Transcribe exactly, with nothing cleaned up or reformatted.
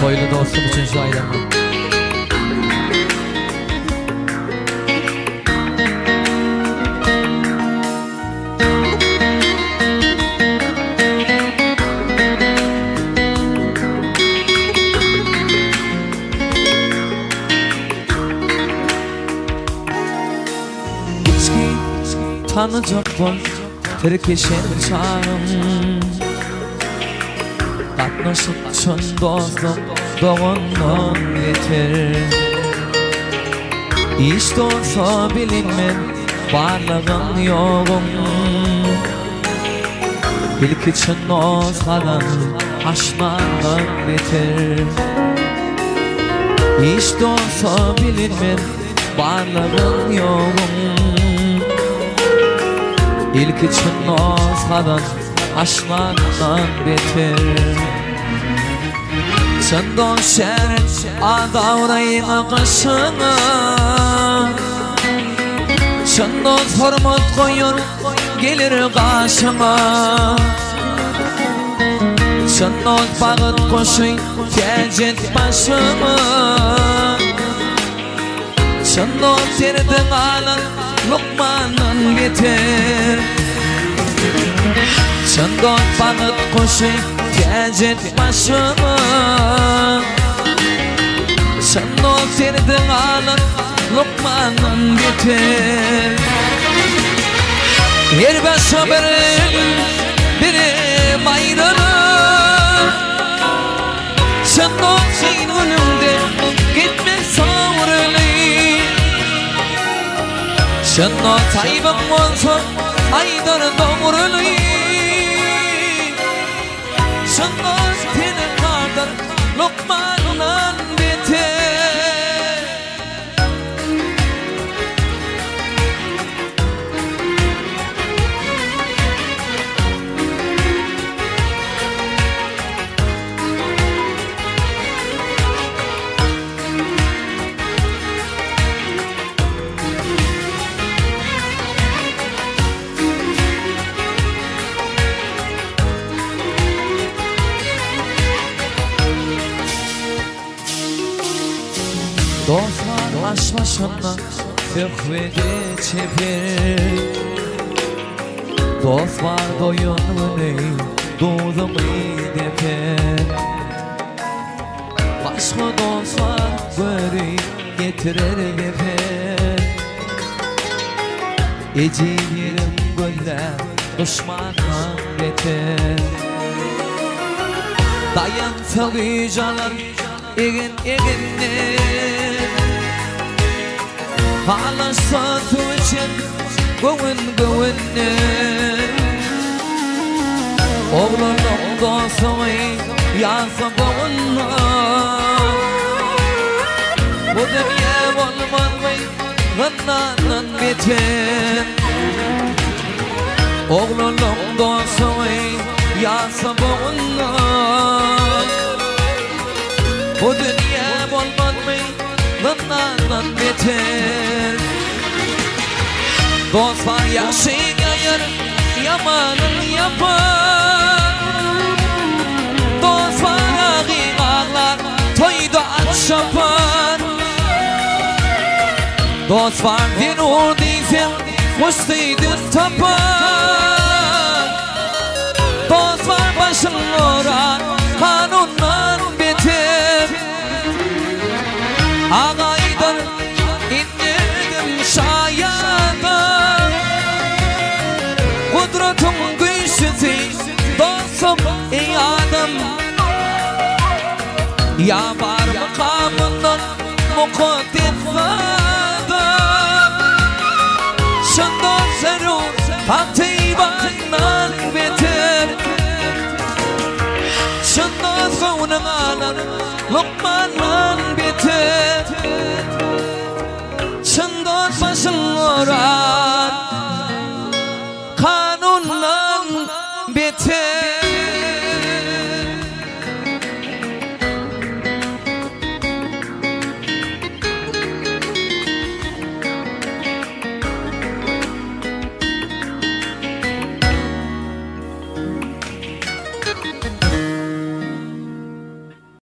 Toylu dostum için şu aylarına. Tanıcak var terkeşen çağım Katnaşıp çın dostum doğundan yeter İş olsa bilinmem varlığın yoğun İlk için olsadan aşmandan yeter İş olsa bilinmem varlığın yoğun İlk için olsadan aşmandan beter Çındon şer adavrayın kışını Çındon hormat koyun gelir karşıma Çındon bağıt koşun tecet başımı Çındon terdin alın Lokmanın beter Çındon bağıt koşun tecet başımı Çındon terdin alın Lokmanın beter Her ben sabırın birim ayrılır Çındon senin önümde gitmek savrulur Çınno taybım olsa aydır doğrulu Çınno senin kardır lokmandan beter Dostlar aş başında fıkhvede çeper Dost var doyununu doğduğumu deper Başka dostlar böyle getirir deper Ecilerim güller düşmandan beter Dayan tavıcalar egin eginler Halaşsa tuğçen gövün gövünler Oğlunun dostunu yansa gövünler Bu dünya olmanmay gınnanan beter Oğlunun dostunu yansa gövünler Bu dünya olmanmay gınnanan beter Dostlar yaşayın yayır yamanın yapar Dostlar ağır ağlar toyda aç yapar Dostlar bir uğurdayfen mustaydın tapar Dostlar başın oran kanundan beter Ağaydır inledim şayada Kudretin güçsüzü dostum ey adam Ya var makamından mukaddes adam Şundan serur Hataybandan beter Şundan sonra alır Lokmandan beter Çından başın orar